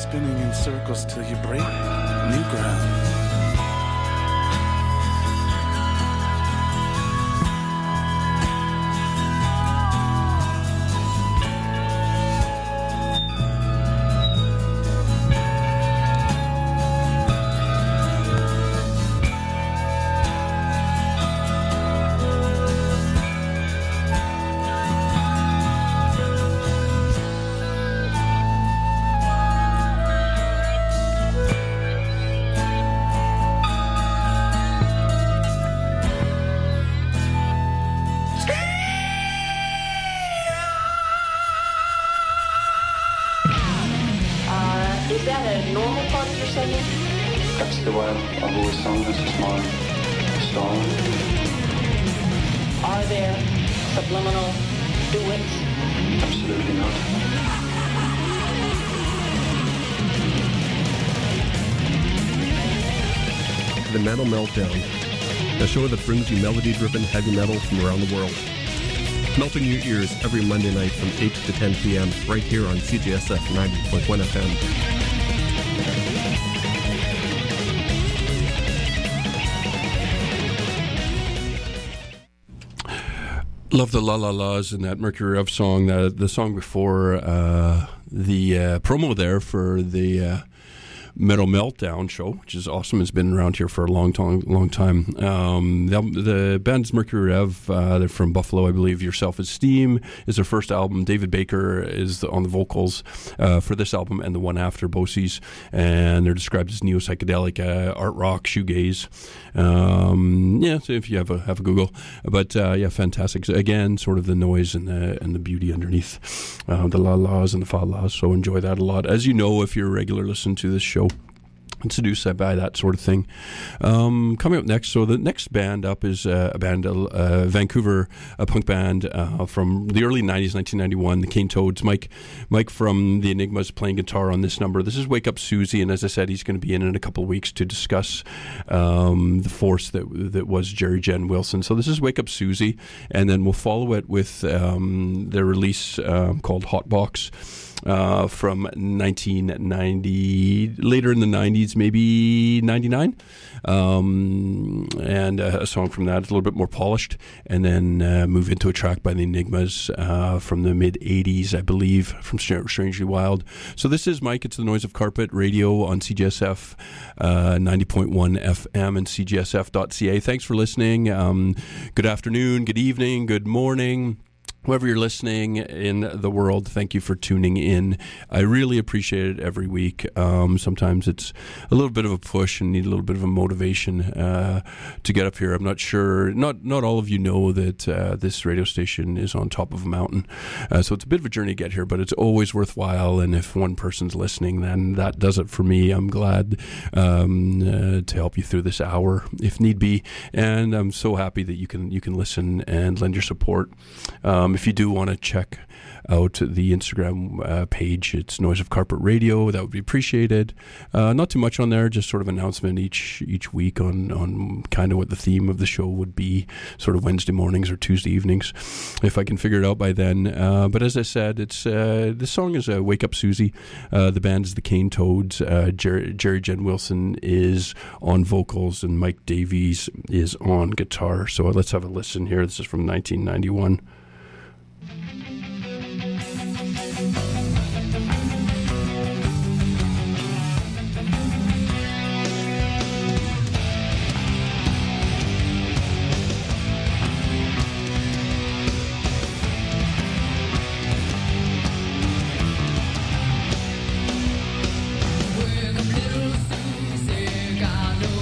spinning in circles till you break new ground. The Metal Meltdown, a show that brings you melody-driven heavy metal from around the world. Melting your ears every Monday night from 8 to 10 p.m. right here on CJSF 90.1 FM. Love the La La La's in that Mercury Rev song. The song before the promo there for the Metal Meltdown show, which is awesome. It's been around here for a long time. The band's Mercury Rev. They're from Buffalo, I believe. Your Self-Esteem is their first album. David Baker is on the vocals for this album and the one after, Bosie's, and they're described as neo-psychedelic, art rock, shoegaze. So if you have a Google, but fantastic. Again, sort of the noise and the beauty underneath the la la's and the fa la's. So enjoy that a lot. As you know, if you're a regular listener to this show, and seduced by that sort of thing. Coming up next, so the next band up is a band, Vancouver, a punk band from the early 90s, 1991, the Cane Toads. Mike from the Enigmas playing guitar on this number. This is Wake Up Susie, and as I said, he's going to be in a couple of weeks to discuss the force that was Jerry Jen Wilson. So this is Wake Up Susie, and then we'll follow it with their release called Hotbox. From 1990, later in the 90s, maybe 99, and a song from that. It's a little bit more polished, and then move into a track by the Enigmas from the mid-80s, I believe, from Strangely Wild. So this is Mike. It's the Noise of Carpet Radio on CJSF 90.1 FM and CJSF.ca. Thanks for listening. Good afternoon, good evening, good morning. Whoever you're listening in the world, thank you for tuning in. I really appreciate it every week. Sometimes it's a little bit of a push and need a little bit of a motivation to get up here. I'm not sure. Not all of you know that this radio station is on top of a mountain. So it's a bit of a journey to get here, but it's always worthwhile. And if one person's listening, then that does it for me. I'm glad to help you through this hour if need be. And I'm so happy that you can listen and lend your support. If you do want to check out the Instagram page, it's Noise of Carpet Radio. That would be appreciated. Not too much on there, just sort of announcement each week on kind of what the theme of the show would be, sort of Wednesday mornings or Tuesday evenings, if I can figure it out by then. But as I said, it's this song is Wake Up Susie. The band is the Cane Toads. Jerry Jen Wilson is on vocals, and Mike Davies is on guitar. So let's have a listen here. This is from 1991.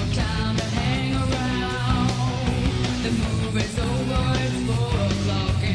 Over, it's 4 o'clock.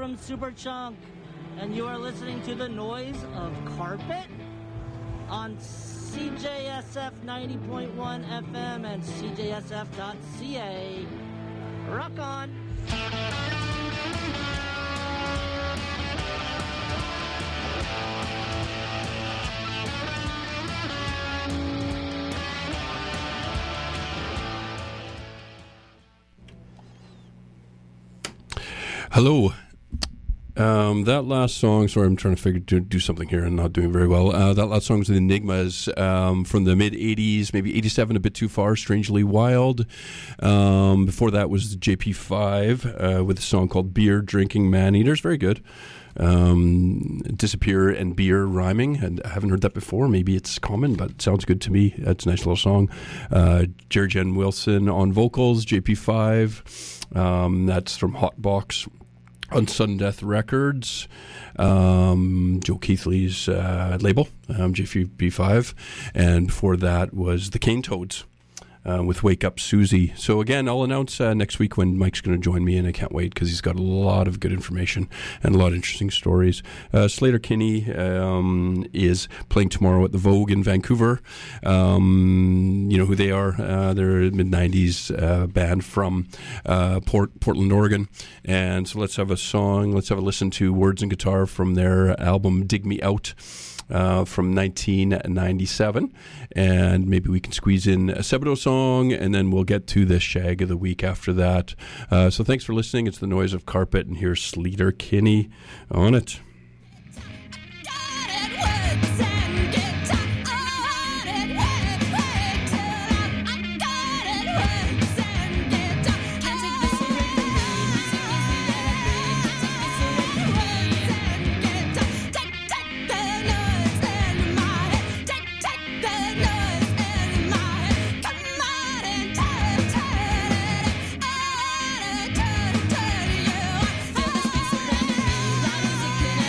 from Superchunk, and you are listening to The Noise of Carpet on CJSF 90.1 FM and CJSF.ca. Rock on! Hello. That last song, sorry, I'm trying to do something here and not doing very well. That last song was the Enigmas from the mid-'80s, maybe 87, a bit too far, Strangely Wild. Before that was JP5 with a song called Beer Drinking Man-Eaters, very good. Disappear and beer rhyming, and I haven't heard that before. Maybe it's common, but it sounds good to me. That's a nice little song. Jerry Jen Wilson on vocals, JP5. That's from Hotbox on Sudden Death Records. Joe Keithley's label, JP5. And before that was the Cane Toads. With Wake Up Susie. So again, I'll announce next week when Mike's going to join me, and I can't wait because he's got a lot of good information and a lot of interesting stories. Slater Kinney is playing tomorrow at the Vogue in Vancouver. You know who they are. They're a mid-'90s band from Portland, Oregon. And so let's have a song. Let's have a listen to Words and Guitar from their album Dig Me Out. From 1997, and maybe we can squeeze in a Sebadoh song, and then we'll get to the Shag of the Week after that. So thanks for listening. It's The Noise of Carpet, and here's Slater Kinney on it. Feel this piece of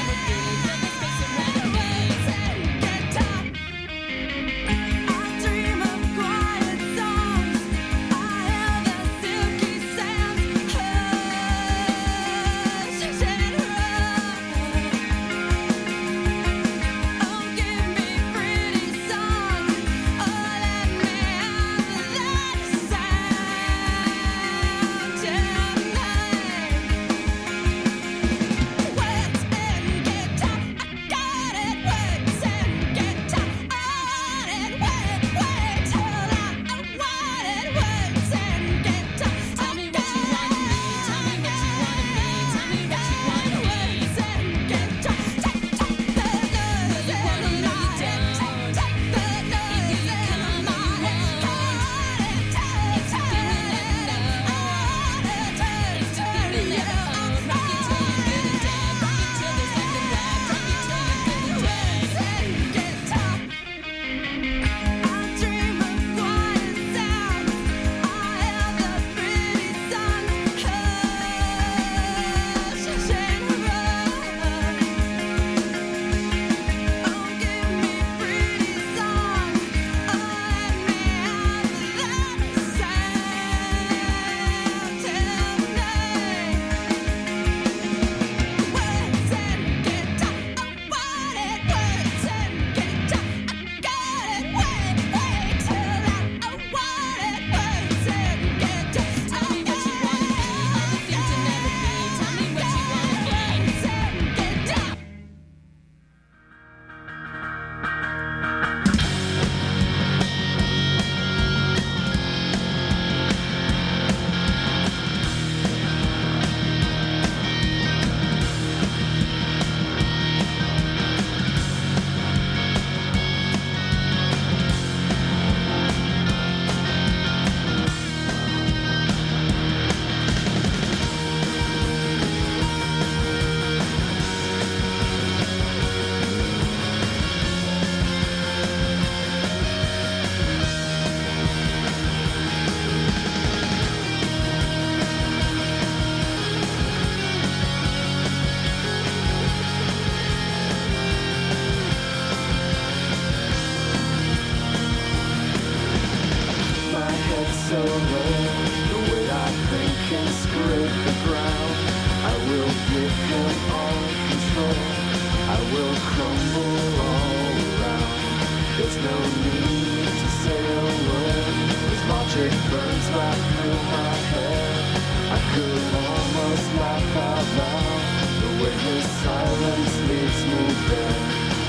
no need to say a word, 'cause logic burns right through my head. I could almost laugh out loud, the way his silence leaves me there.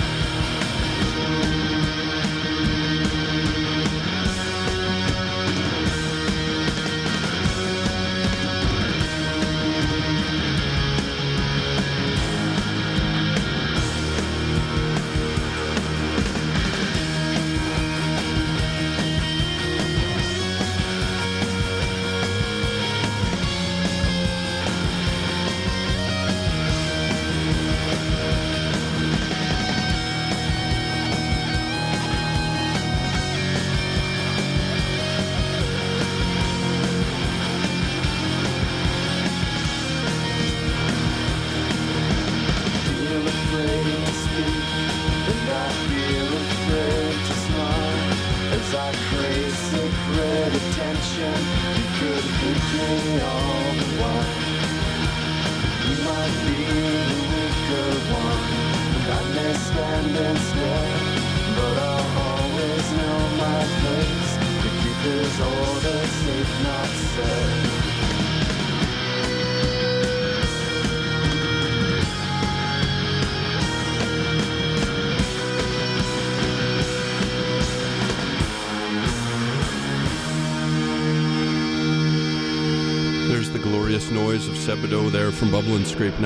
Noise of Sebadoh there from Bubble and Scrape,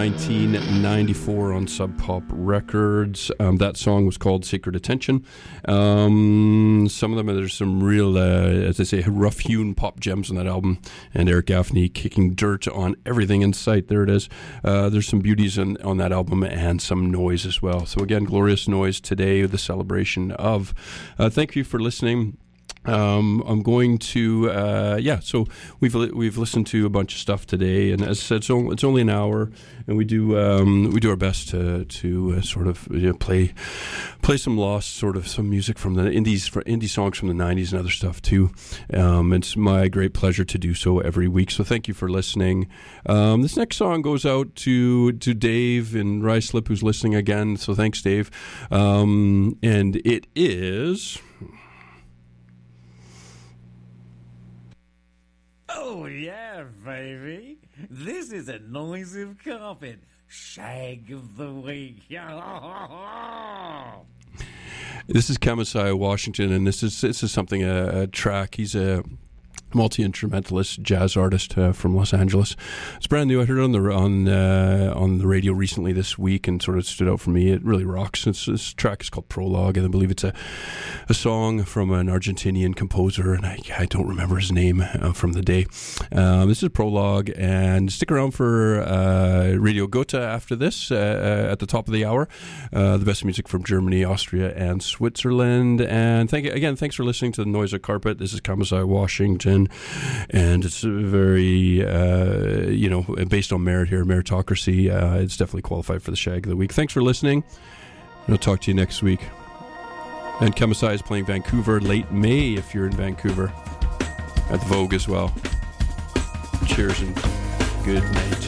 1994 on Sub Pop Records. That song was called Sacred Attention. Some of them, there's some real, as I say, rough-hewn pop gems on that album. And Eric Gaffney kicking dirt on everything in sight. There it is. There's some beauties on that album and some noise as well. So again, Glorious Noise today, the celebration of. Thank you for listening. I'm going to, so we've listened to a bunch of stuff today, and as I said, so it's only an hour, and we do our best to sort of play some lost, sort of some music from the indie songs from the 90s and other stuff too. It's my great pleasure to do so every week, so thank you for listening. This next song goes out to Dave in Ruislip, who's listening again, so thanks, Dave. And it is... Oh, yeah, baby. This is a Noise of Carpet. Shag of the Week. This is Kamasai Washington, and this is something, a track. He's a multi-instrumentalist jazz artist from Los Angeles. It's brand new. I heard it on the radio recently this week and sort of stood out for me. It really rocks. This track is called Prologue, and I believe it's a song from an Argentinian composer, and I don't remember his name from the day. This is Prologue, and stick around for Radio Gotha after this at the top of the hour. The best music from Germany, Austria, and Switzerland. And thanks for listening to The Noise of Carpet. This is Kamasai Washington. And it's very, based on merit here, meritocracy. It's definitely qualified for the Shag of the Week. Thanks for listening. I'll talk to you next week. And Kamasai is playing Vancouver late May if you're in Vancouver, at the Vogue as well. Cheers and good night.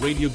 Radio